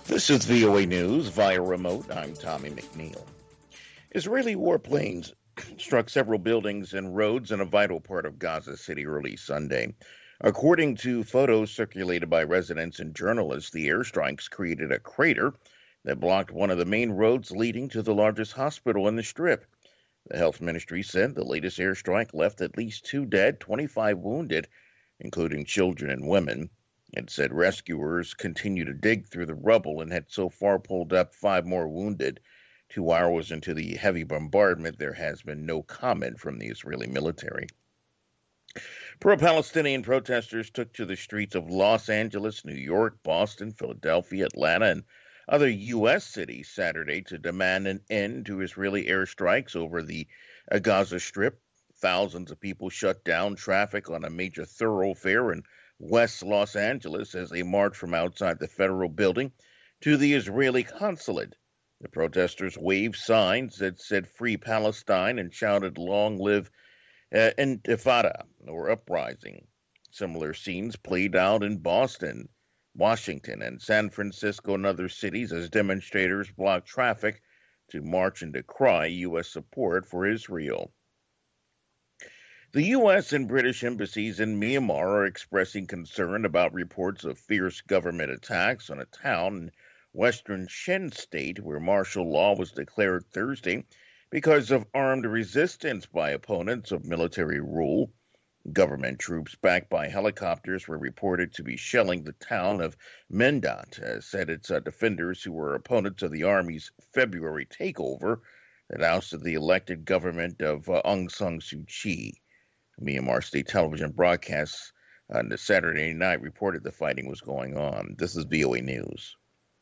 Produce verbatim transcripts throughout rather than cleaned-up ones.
This is V O A News via remote. I'm Tommy McNeil. Israeli warplanes struck several buildings and roads in a vital part of Gaza City early Sunday. According to photos circulated by residents and journalists, the airstrikes created a crater that blocked one of the main roads leading to the largest hospital in the Strip. The health ministry said the latest airstrike left at least two dead, twenty-five wounded, including children and women. It said rescuers continue to dig through the rubble and had so far pulled up five more wounded. Two hours into the heavy bombardment, there has been no comment from the Israeli military. Pro-Palestinian protesters took to the streets of Los Angeles, New York, Boston, Philadelphia, Atlanta, and other U S cities Saturday to demand an end to Israeli airstrikes over the Gaza Strip. Thousands of people shut down traffic on a major thoroughfare in West Los Angeles as they marched from outside the federal building to the Israeli consulate. The protesters waved signs that said Free Palestine and shouted Long Live uh, Intifada, or uprising. Similar scenes played out in Boston, Washington, and San Francisco and other cities as demonstrators blocked traffic to march and decry U S support for Israel. The U S and British embassies in Myanmar are expressing concern about reports of fierce government attacks on a town in western Shen state where martial law was declared Thursday because of armed resistance by opponents of military rule. Government troops backed by helicopters were reported to be shelling the town of Mendat, uh, said its uh, defenders who were opponents of the army's February takeover that ousted the elected government of uh, Aung San Suu Kyi. Myanmar state television broadcasts on the Saturday night reported the fighting was going on. This is V O A News.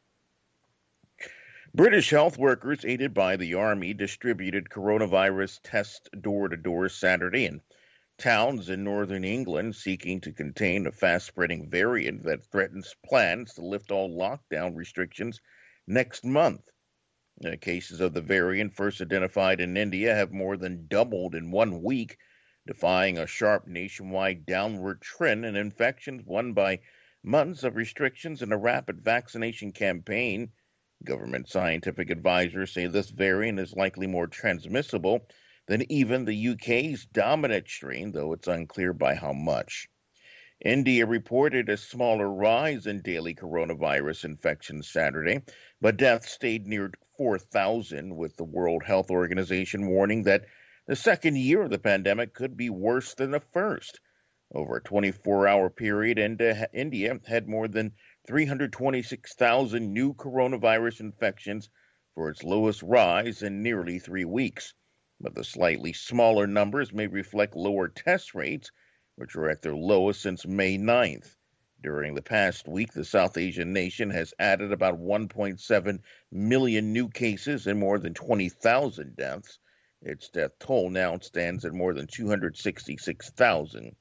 British health workers, aided by the Army, distributed coronavirus tests door-to-door Saturday in towns in northern England seeking to contain a fast-spreading variant that threatens plans to lift all lockdown restrictions next month. The cases of the variant first identified in India have more than doubled in one week, defying a sharp nationwide downward trend in infections won by months of restrictions and a rapid vaccination campaign. Government scientific advisors say this variant is likely more transmissible than even the U K's dominant strain, though it's unclear by how much. India reported a smaller rise in daily coronavirus infections Saturday, but deaths stayed near four thousand, with the World Health Organization warning that the second year of the pandemic could be worse than the first. Over a twenty-four hour period, India had more than three hundred twenty-six thousand new coronavirus infections for its lowest rise in nearly three weeks. But the slightly smaller numbers may reflect lower test rates, which are at their lowest since May ninth. During the past week, the South Asian nation has added about one point seven million new cases and more than twenty thousand deaths. Its death toll now stands at more than two hundred sixty-six thousand.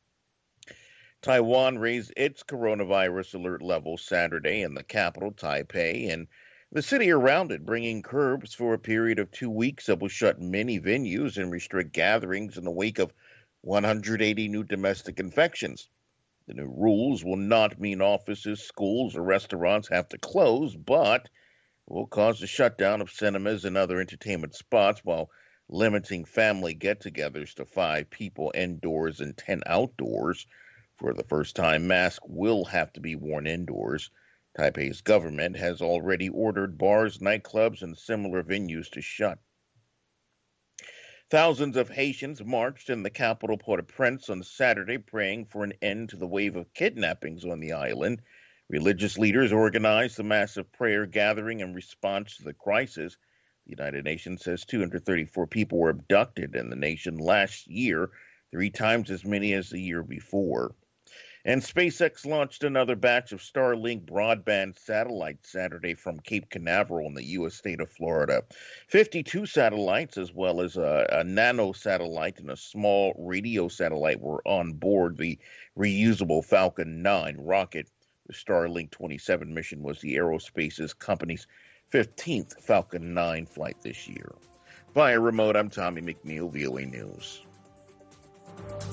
Taiwan raised its coronavirus alert level Saturday in the capital, Taipei, and the city around it, bringing curbs for a period of two weeks that will shut many venues and restrict gatherings in the wake of one hundred eighty new domestic infections. The new rules will not mean offices, schools, or restaurants have to close, but will cause the shutdown of cinemas and other entertainment spots while limiting family get-togethers to five people indoors and ten outdoors. For the first time, masks will have to be worn indoors. Taipei's government has already ordered bars, nightclubs, and similar venues to shut. Thousands of Haitians marched in the capital Port-au-Prince on Saturday, praying for an end to the wave of kidnappings on the island. Religious leaders organized a massive prayer gathering in response to the crisis. The United Nations says two hundred thirty-four people were abducted in the nation last year, three times as many as the year before. And SpaceX launched another batch of Starlink broadband satellites Saturday from Cape Canaveral in the U S state of Florida. fifty-two satellites, as well as a, a nano satellite and a small radio satellite, were on board the reusable Falcon nine rocket. The Starlink twenty-seven mission was the aerospace company's fifteenth Falcon nine flight this year. Via remote, I'm Tommy McNeil, V O A News.